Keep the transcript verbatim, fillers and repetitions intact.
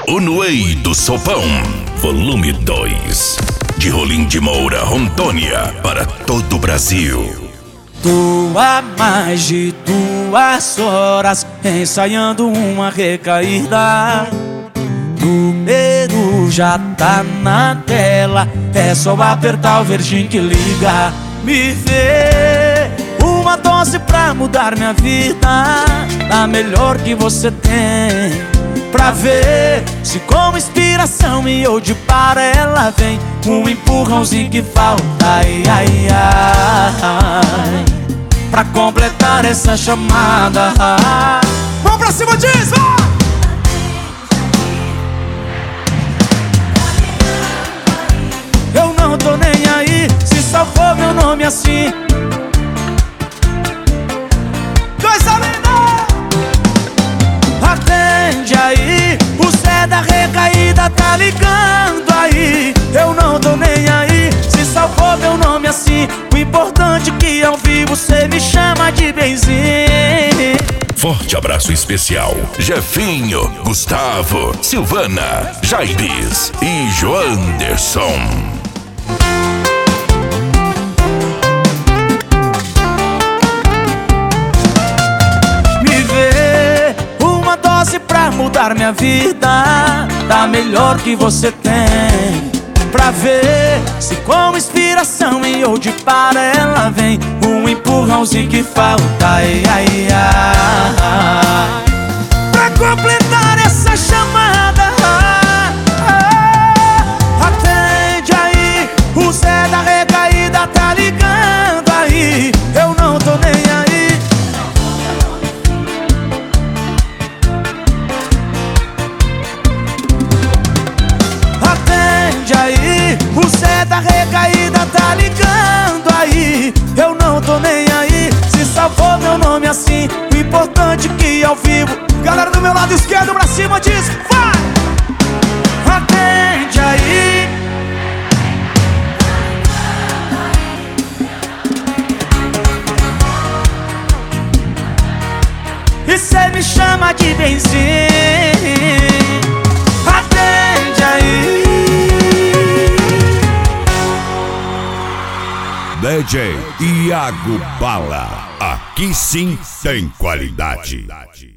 O Noei do Sopão, volume dois. De Rolim de Moura, Rondônia, para todo o Brasil. Tô há mais de duas horas ensaiando uma recaída. Número já tá na tela, é só apertar o verdinho que liga. Me vê uma dose pra mudar minha vida, a melhor que você tem. Pra ver se com inspiração e ou de para ela vem um empurrãozinho que falta, ai, ai, ai, pra completar essa chamada. Vamos pra cima disso! Eu não tô nem aí se só for meu nome assim. Coisa linda! Atende aí, o Zé da recaída tá ligando aí. Eu não tô nem aí se só for meu nome assim. O importante é que ao vivo cê me chama de benzinho. Forte abraço especial, Jefinho, Gustavo, Silvana, Jairis e Joanderson. Pra mudar minha vida, da melhor que você tem. Pra ver se com inspiração e ou de para ela vem um empurrãozinho que falta, ai, ai, ai, pra completar essa chamada. Atende aí, o Zé da recaída tá ligando aí. Eu não tô nem aí. Aí, o Zé da recaída tá ligando aí. Eu não tô nem aí se só for meu nome assim. O importante é que ao vivo, galera do meu lado esquerdo pra cima diz, vai! Atende aí. E cê me chama de benzinho. Atende aí. D J Iago Bala, aqui sim tem qualidade.